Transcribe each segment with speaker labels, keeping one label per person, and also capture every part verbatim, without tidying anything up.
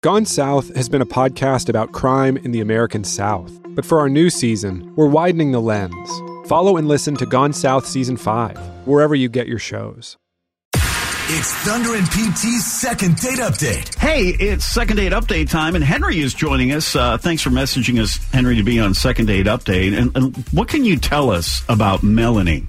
Speaker 1: Gone South has been a podcast about crime in the American South. But for our new season, we're widening the lens. Follow and listen to Gone South Season five, wherever you get your shows.
Speaker 2: It's Thunder and P T's second date update.
Speaker 3: Hey, it's second date update time, and Henry is joining us. Uh, thanks for messaging us, Henry, to be on second date update. And, and what can you tell us about Melanie?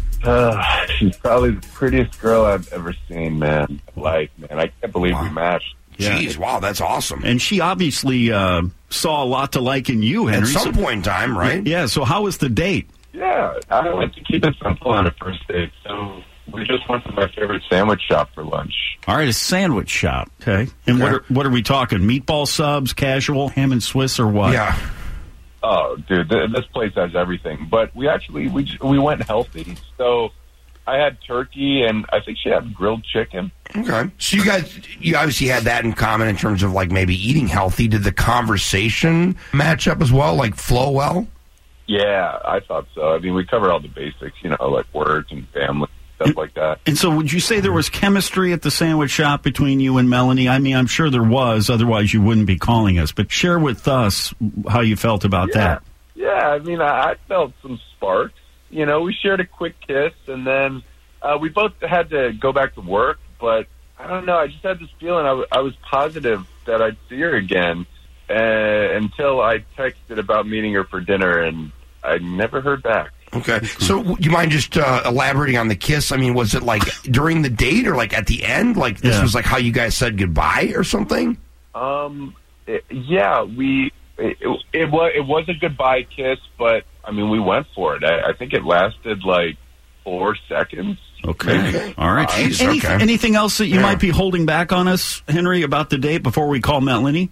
Speaker 4: Uh, she's probably the prettiest girl I've ever seen, man. Like, man, I can't believe
Speaker 5: wow.
Speaker 4: we matched.
Speaker 5: Yeah. Jeez, wow, that's awesome.
Speaker 3: And she obviously uh, saw a lot to like in you, Henry.
Speaker 5: At some
Speaker 3: so,
Speaker 5: point in time, right?
Speaker 3: Yeah, so how was the date?
Speaker 4: Yeah, I like to keep it simple on a first date, so we just went to my favorite sandwich shop for lunch.
Speaker 3: All right, a sandwich shop, okay. And
Speaker 5: okay.
Speaker 3: what are, what are we talking? Meatball subs, casual, ham and Swiss, or what?
Speaker 5: Yeah.
Speaker 4: Oh, dude, th- this place has everything. But we actually, we we went healthy, so I had turkey, and I think she had grilled chicken.
Speaker 5: Okay. So you guys, you obviously had that in common in terms of, like, maybe eating healthy. Did the conversation match up as well, like, flow well?
Speaker 4: Yeah, I thought so. I mean, we covered all the basics, you know, like work and family, stuff
Speaker 3: and,
Speaker 4: like that.
Speaker 3: And so would you say there was chemistry at the sandwich shop between you and Melanie? I mean, I'm sure there was, otherwise you wouldn't be calling us. But share with us how you felt about
Speaker 4: yeah.
Speaker 3: that.
Speaker 4: Yeah, I mean, I, I felt some sparks. You know, we shared a quick kiss, and then uh, we both had to go back to work. But I don't know, I just had this feeling I, w- I was positive that I'd see her again uh, until I texted about meeting her for dinner, and I never heard back.
Speaker 5: Okay. So do you mind just uh, elaborating on the kiss? I mean, was it like during the date or like at the end? Like this
Speaker 3: yeah.
Speaker 5: was like how you guys said goodbye or something?
Speaker 4: Um, it, yeah, we... It, it, it was it was a goodbye kiss, but I mean we went for it. I, I think it lasted like four seconds.
Speaker 3: Okay,
Speaker 5: maybe.
Speaker 3: All right.
Speaker 5: Jeez,
Speaker 3: Any,
Speaker 5: okay.
Speaker 3: Anything else that you
Speaker 5: yeah.
Speaker 3: might be holding back on us, Henry, about the date before we call Melanie?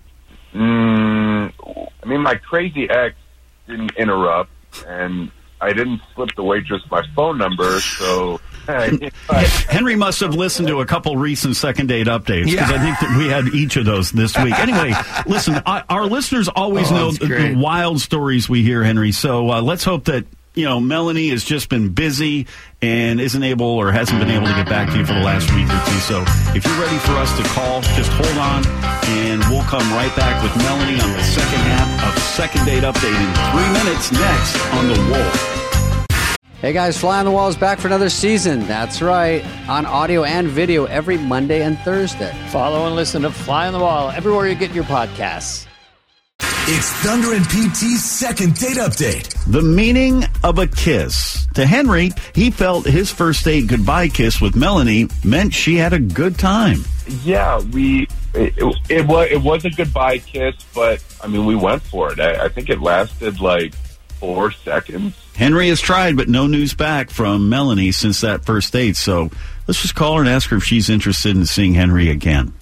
Speaker 4: Mm, I mean, my crazy ex didn't interrupt, and I didn't slip the waitress my phone number, so.
Speaker 3: Henry must have listened to a couple recent second date updates because
Speaker 5: yeah.
Speaker 3: I think that we had each of those this week. Anyway, listen, I, our listeners always
Speaker 5: oh,
Speaker 3: know the, the wild stories we hear, Henry. So uh, let's hope that you know Melanie has just been busy and isn't able or hasn't been able to get back to you for the last week or two. So if you're ready for us to call, just hold on, and we'll come right back with Melanie on the second half of Second Date Update in three minutes next on The Wolf.
Speaker 6: Hey guys, Fly on the Wall is back for another season. That's right, on audio and video every Monday and Thursday.
Speaker 7: Follow and listen to Fly on the Wall everywhere you get your podcasts.
Speaker 2: It's Thunder and P T's second date update.
Speaker 3: The meaning of a kiss. To Henry, he felt his first date goodbye kiss with Melanie meant she had a good time.
Speaker 4: Yeah, we it, it, it was it was a goodbye kiss, but I mean we went for it. I, I think it lasted like four seconds.
Speaker 3: Henry has tried, but no news back from Melanie since that first date. So let's just call her and ask her if she's interested in seeing Henry again.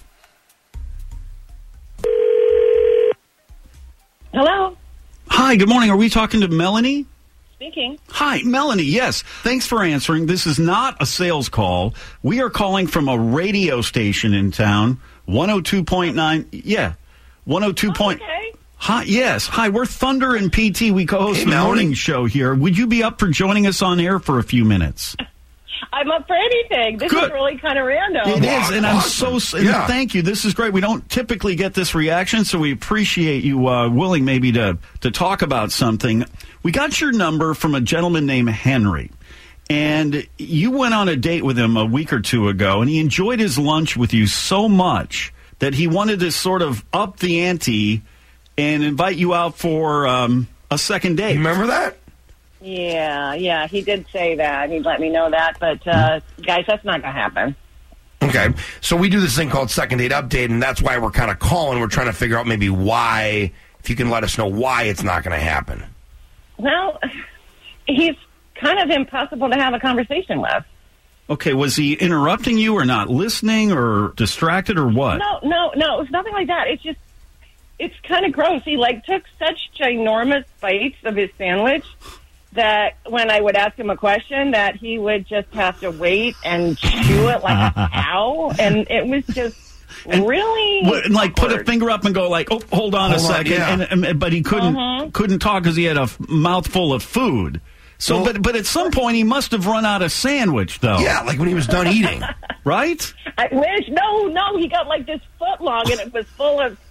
Speaker 8: Hello.
Speaker 3: Hi, good morning. Are we talking to Melanie?
Speaker 8: Speaking.
Speaker 3: Hi, Melanie. Yes. Thanks for answering. This is not a sales call. We are calling from a radio station in town, one oh two point nine. Yeah, one oh two.
Speaker 8: Oh, okay.
Speaker 3: Hi, yes. Hi, we're Thunder and P T. We co-host
Speaker 5: Hey,
Speaker 3: the
Speaker 5: Melanie.
Speaker 3: morning show here. Would you be up for joining us on air for a few minutes?
Speaker 8: I'm up for anything. This
Speaker 3: Good.
Speaker 8: is really kind of random.
Speaker 3: It is, and I'm
Speaker 5: Awesome.
Speaker 3: so and
Speaker 5: Yeah.
Speaker 3: thank you. This is great. We don't typically get this reaction, so we appreciate you uh, willing maybe to to talk about something. We got your number from a gentleman named Henry, and you went on a date with him a week or two ago, and he enjoyed his lunch with you so much that he wanted to sort of up the ante and invite you out for um, a second date.
Speaker 5: You remember that?
Speaker 8: Yeah, yeah, he did say that. He'd let me know that. But, uh, guys, that's not going to happen.
Speaker 5: Okay. So we do this thing called Second Date Update, and that's why we're kind of calling. We're trying to figure out maybe why, if you can let us know why it's not going to happen.
Speaker 8: Well, he's kind of impossible to have a conversation with.
Speaker 3: Okay, was he interrupting you or not listening or distracted or what?
Speaker 8: No, no, no, it was nothing like that. It's just, it's kind of gross. He, like, took such ginormous bites of his sandwich that when I would ask him a question, that he would just have to wait and chew it like a cow, and it was just
Speaker 3: and
Speaker 8: really
Speaker 3: w- like
Speaker 8: awkward.
Speaker 3: put a finger up and go like, oh, hold on
Speaker 5: Hold
Speaker 3: a
Speaker 5: on,
Speaker 3: second,
Speaker 5: yeah.
Speaker 3: and, and but he couldn't
Speaker 8: Uh-huh.
Speaker 3: couldn't talk because he had a f- mouthful of food. So,
Speaker 5: Well-
Speaker 3: but but at some point he must have run out of sandwich, though.
Speaker 5: Yeah, like when he was done eating.
Speaker 3: Right?
Speaker 8: I wish. No, no, he got like this foot long, and it was full of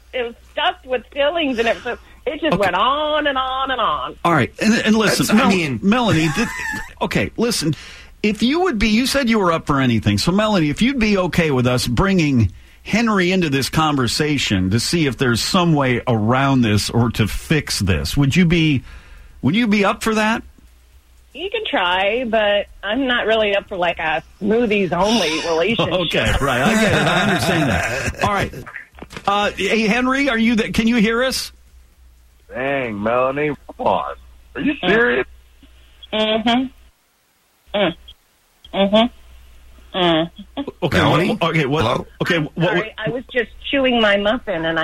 Speaker 8: it was stuffed with fillings, and it was, it just
Speaker 3: Okay.
Speaker 8: went on and on and on.
Speaker 3: All right, and, and listen,
Speaker 5: That's- I
Speaker 3: Mel-
Speaker 5: mean-
Speaker 3: Melanie. Th- okay, listen. If you would be, you said you were up for anything. So, Melanie, if you'd be okay with us bringing Henry into this conversation to see if there's some way around this or to fix this, would you be? Would you be up for that?
Speaker 8: You can try, but I'm not really up for like a smoothies only relationship.
Speaker 3: Okay, right. I get it. I understand that. All right. Uh, hey, Henry, are you? Th- can you hear us?
Speaker 4: Dang, Melanie, come on. Are you serious?
Speaker 8: Mm-hmm. Mm. Mm-hmm. Mm.
Speaker 3: Okay.
Speaker 5: Melanie?
Speaker 3: What, okay. What?
Speaker 5: Hello?
Speaker 3: Okay. What, what,
Speaker 8: Sorry, I was just chewing my muffin, and I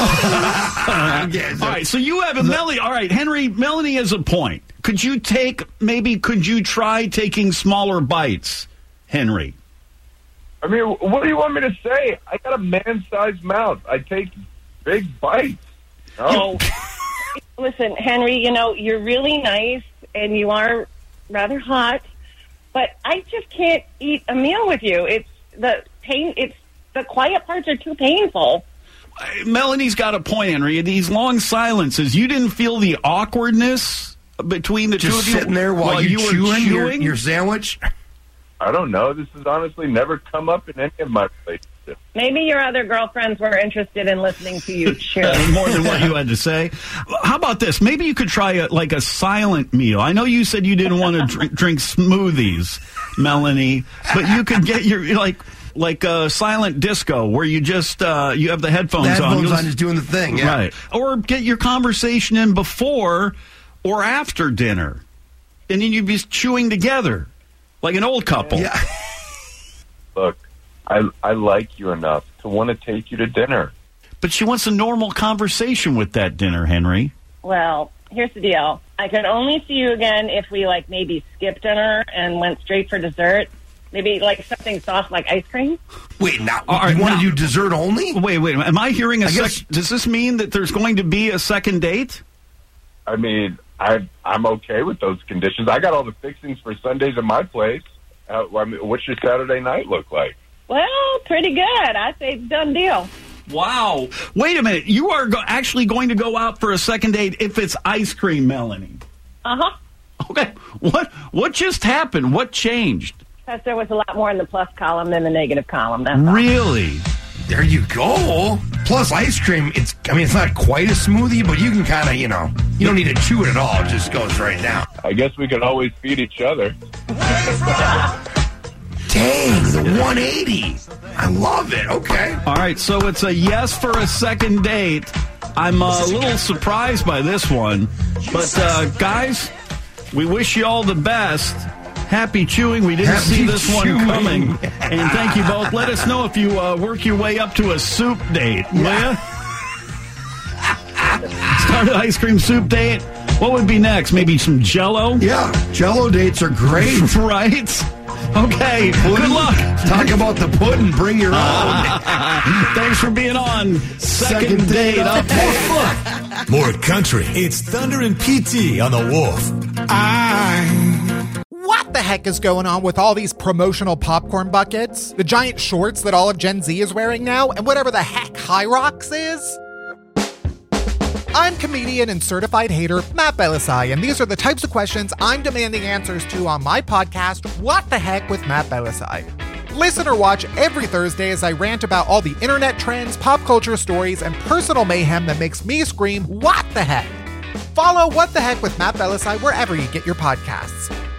Speaker 8: couldn't.
Speaker 5: Yeah, so-
Speaker 3: all right. So you have a Melanie. All right, Henry. Melanie has a point. Could you take maybe? Could you try taking smaller bites, Henry?
Speaker 4: I mean, what do you want me to say? I got a man-sized mouth. I take big bites. No.
Speaker 8: Listen, Henry, you know, you're really nice, and you are rather hot, but I just can't eat a meal with you. It's the pain. It's the quiet parts are too painful.
Speaker 3: Uh, Melanie's got a point, Henry. These long silences. You didn't feel the awkwardness between the two
Speaker 5: Just
Speaker 3: of you
Speaker 5: sitting there while, you
Speaker 3: you were
Speaker 5: chewing, Your,
Speaker 3: chewing?
Speaker 5: your sandwich.
Speaker 4: I don't know. This has honestly never come up in any of my relationships.
Speaker 8: Maybe your other girlfriends were interested in listening to you chew.
Speaker 3: More than what you had to say. How about this? Maybe you could try a, like a silent meal. I know you said you didn't want to drink, drink smoothies, Melanie, but you could get your like like a silent disco where you just uh, you have the headphones,
Speaker 5: The headphones
Speaker 3: on,
Speaker 5: on, just doing the thing. Yeah.
Speaker 3: right? Or get your conversation in before or after dinner, and then you'd be chewing together like an old couple.
Speaker 5: Yeah.
Speaker 4: Look, I I like you enough to want to take you to dinner.
Speaker 3: But she wants a normal conversation with that dinner, Henry.
Speaker 8: Well, here's the deal. I could only see you again if we, like, maybe skipped dinner and went straight for dessert. Maybe, like, something soft like ice cream.
Speaker 5: Wait, now
Speaker 3: All right,
Speaker 5: you want
Speaker 3: now-
Speaker 5: to do dessert only?
Speaker 3: Wait, wait. Am I hearing a
Speaker 5: I
Speaker 3: sec-
Speaker 5: guess-
Speaker 3: Does this mean that there's going to be a second date?
Speaker 4: I mean, I I'm okay with those conditions. I got all the fixings for Sundays at my place. Uh, I mean, what's your Saturday night look like?
Speaker 8: Well, pretty good. I say done deal.
Speaker 3: Wow. Wait a minute. You are go- actually going to go out for a second date if it's ice cream, Melanie.
Speaker 8: Uh-huh.
Speaker 3: Okay. What What just happened? What changed?
Speaker 8: Because there was a lot more in the plus column than the negative column. That's all.
Speaker 3: Really?
Speaker 5: There you go. Plus ice cream, it's I mean it's not quite a smoothie, but you can kind of, you know, you don't need to chew it at all. It just goes right down.
Speaker 4: I guess we could always feed each other.
Speaker 5: Dang, the one eighty. I love it. Okay.
Speaker 3: All right. So it's a yes for a second date. I'm a little surprised by this one. But, uh, guys, we wish you all the best. Happy chewing. We didn't
Speaker 5: Happy
Speaker 3: see this
Speaker 5: chewing.
Speaker 3: one coming. And thank you both. Let us know if you uh, work your way up to a soup date, will ya? Start an ice cream soup date. What would be next? Maybe some Jell-O?
Speaker 5: Yeah, Jell-O dates are great.
Speaker 3: Right? Okay. Good luck.
Speaker 5: Talk about the pudding. Bring your own.
Speaker 3: Thanks for being on Second,
Speaker 5: Second
Speaker 3: Date
Speaker 5: Date
Speaker 3: Update.
Speaker 2: More country. It's Thunder and P T on the Wolf.
Speaker 9: What the heck is going on with all these promotional popcorn buckets, the giant shorts that all of Gen Z is wearing now, and whatever the heck High Rocks is? I'm comedian and certified hater Matt Belisai, and these are the types of questions I'm demanding answers to on my podcast, What the Heck with Matt Belisai. Listen or watch every Thursday as I rant about all the internet trends, pop culture stories, and personal mayhem that makes me scream, what the heck? Follow What the Heck with Matt Belisai wherever you get your podcasts.